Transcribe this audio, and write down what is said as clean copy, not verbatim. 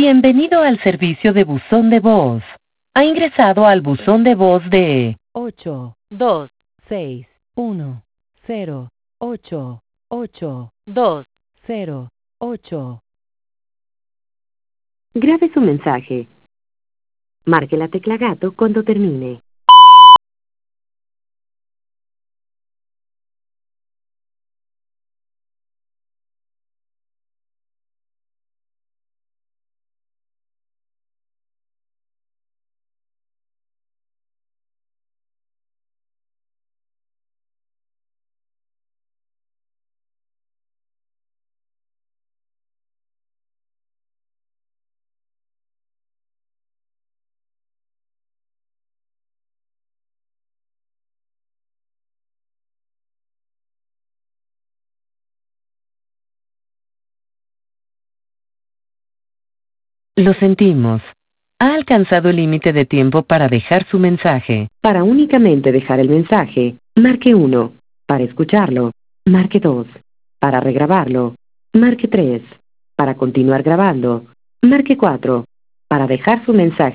Bienvenido al servicio de buzón de voz. Ha ingresado al buzón de voz de 826108808. Grabe su mensaje. Marque la tecla gato cuando termine. Lo sentimos. Ha alcanzado el límite de tiempo para dejar su mensaje. Para únicamente dejar el mensaje, marque 1. Para escucharlo, marque 2. Para regrabarlo, marque 3. Para continuar grabando, marque 4. Para dejar su mensaje